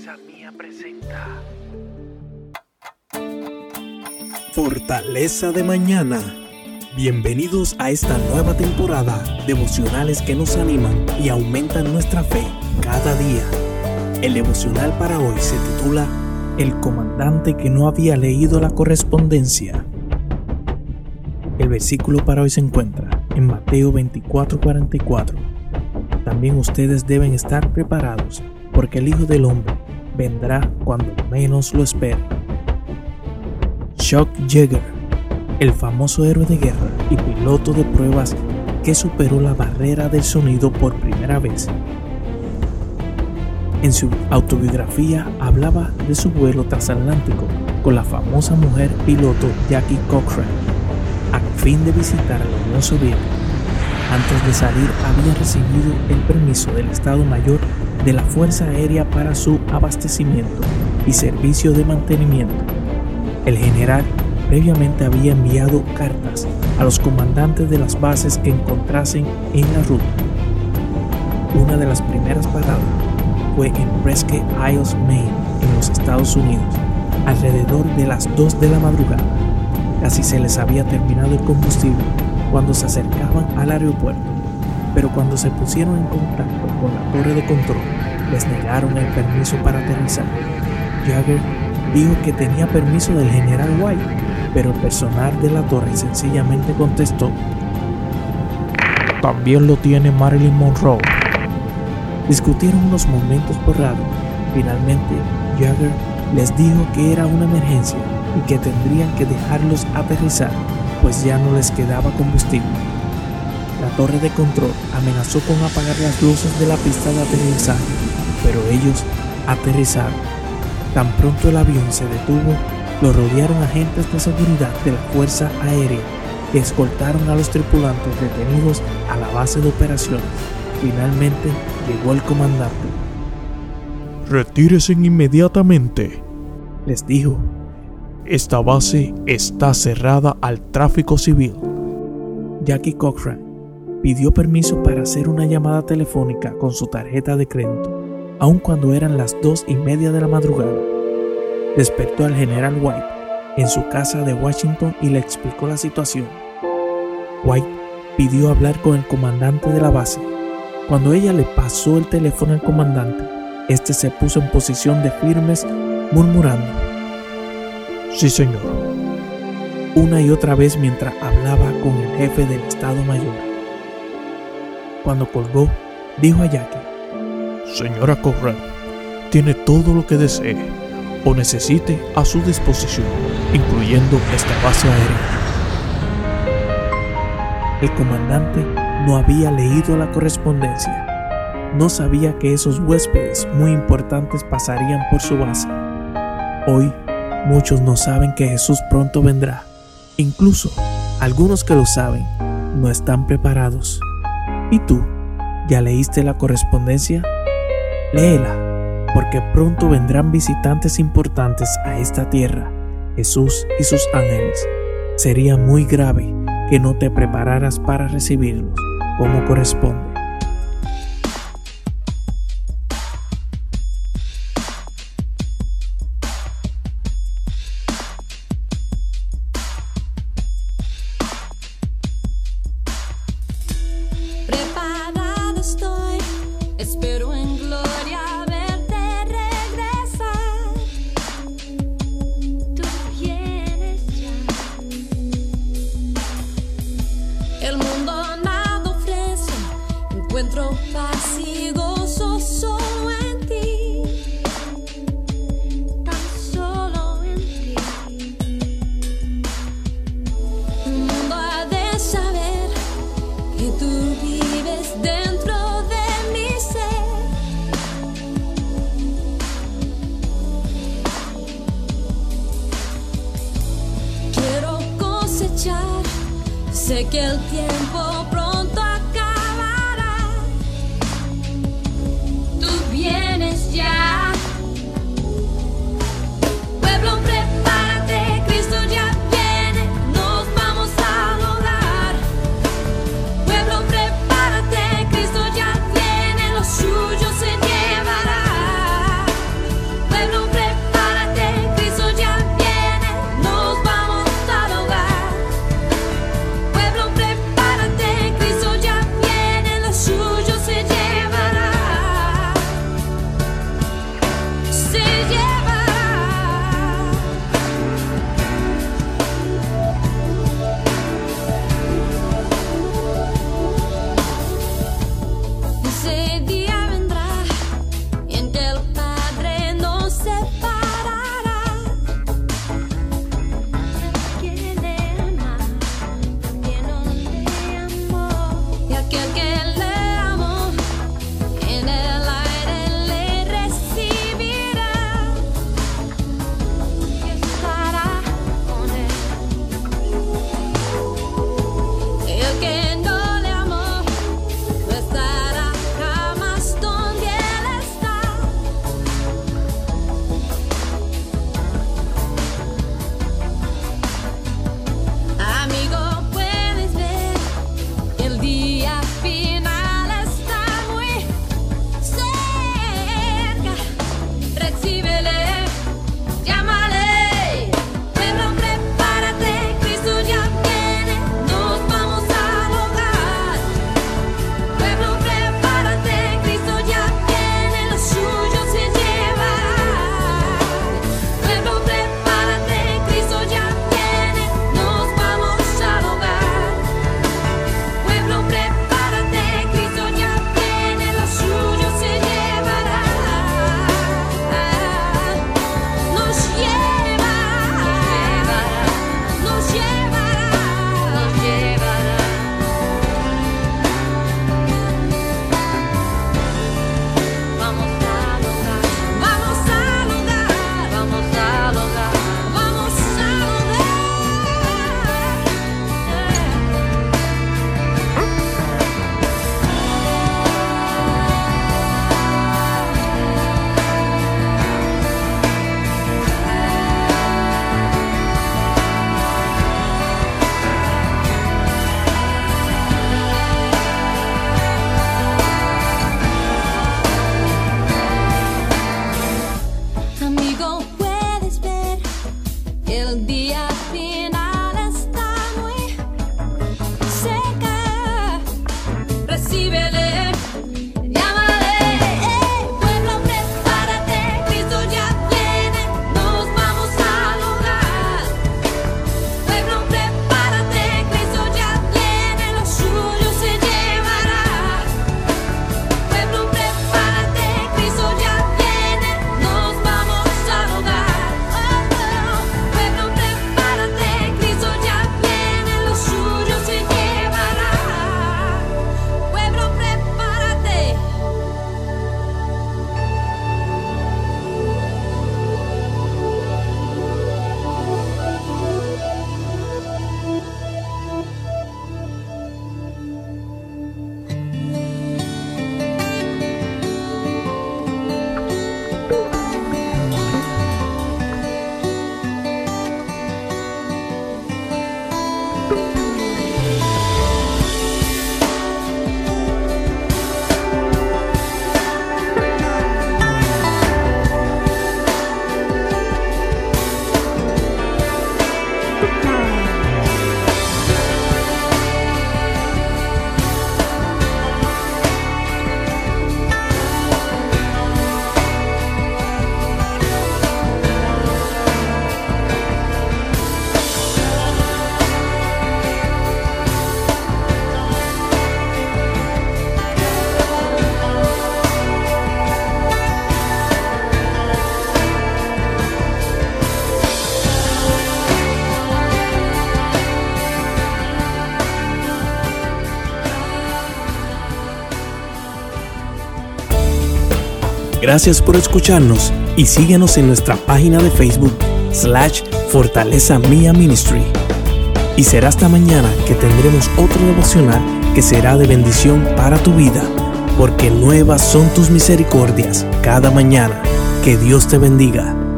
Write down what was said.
Fortaleza Mía presenta Fortaleza de Mañana. Bienvenidos a esta nueva temporada, devocionales que nos animan y aumentan nuestra fe cada día. El devocional para hoy se titula El comandante que no había leído la correspondencia. El versículo para hoy se encuentra en Mateo 24:44. También ustedes deben estar preparados, porque el Hijo del Hombre vendrá cuando menos lo esperen. Chuck Yeager, el famoso héroe de guerra y piloto de pruebas que superó la barrera del sonido por primera vez. En su autobiografía hablaba de su vuelo transatlántico con la famosa mujer piloto Jackie Cochran a fin de visitar a la Unión Soviética. Antes de salir había recibido el permiso del Estado Mayor de la Fuerza Aérea para su abastecimiento y servicio de mantenimiento. El general previamente había enviado cartas a los comandantes de las bases que encontrasen en la ruta. Una de las primeras paradas fue en Presque Isle, Maine, en los Estados Unidos, alrededor de las 2 de la madrugada. Casi se les había terminado el combustible cuando se acercaban al aeropuerto, pero cuando se pusieron en contacto con la torre de control, les negaron el permiso para aterrizar. Yeager dijo que tenía permiso del general White, pero el personal de la torre sencillamente contestó: "También lo tiene Marilyn Monroe". Discutieron unos momentos por radio. Finalmente, Yeager les dijo que era una emergencia y que tendrían que dejarlos aterrizar, pues ya no les quedaba combustible. La torre de control amenazó con apagar las luces de la pista de aterrizaje, pero ellos aterrizaron. Tan pronto el avión se detuvo, lo rodearon agentes de seguridad de la Fuerza Aérea que escoltaron a los tripulantes detenidos a la base de operaciones. Finalmente llegó el comandante. "Retírese inmediatamente", les dijo. "Esta base está cerrada al tráfico civil". Jackie Cochran pidió permiso para hacer una llamada telefónica con su tarjeta de crédito, aun cuando eran las 2:30 de la madrugada. Despertó al general White en su casa de Washington y le explicó la situación. White pidió hablar con el comandante de la base. Cuando ella le pasó el teléfono al comandante, este se puso en posición de firmes, murmurando: "Sí, señor", una y otra vez mientras hablaba con el jefe del Estado Mayor. Cuando colgó, dijo a Jackie: "Señora Cochran, tiene todo lo que desee o necesite a su disposición, incluyendo esta base aérea". El comandante no había leído la correspondencia. No sabía que esos huéspedes muy importantes pasarían por su base. Hoy, muchos no saben que Jesús pronto vendrá. Incluso, algunos que lo saben, no están preparados. ¿Y tú? ¿Ya leíste la correspondencia? Léela, porque pronto vendrán visitantes importantes a esta tierra, Jesús y sus ángeles. Sería muy grave que no te prepararas para recibirlos como corresponde. Preparado estoy, espero en gloria verte regresar. Tú vienes ya. El mundo nada ofrece, encuentro paz y gozo solo en ti, tan solo en ti. El mundo ha de saber que tú vives dentro de mi ser. Quiero cosechar, sé que el tiempo pronto acabará. Tú vienes ya. Pueblo, prepárate, Cristo ya viene, nos vamos a lograr. Pueblo, prepárate, Cristo ya viene, lo suyo se llevará. Gracias por escucharnos y síguenos en nuestra página de Facebook /Fortaleza Mía Ministry. Y será hasta mañana que tendremos otro devocional que será de bendición para tu vida, porque nuevas son tus misericordias cada mañana. Que Dios te bendiga.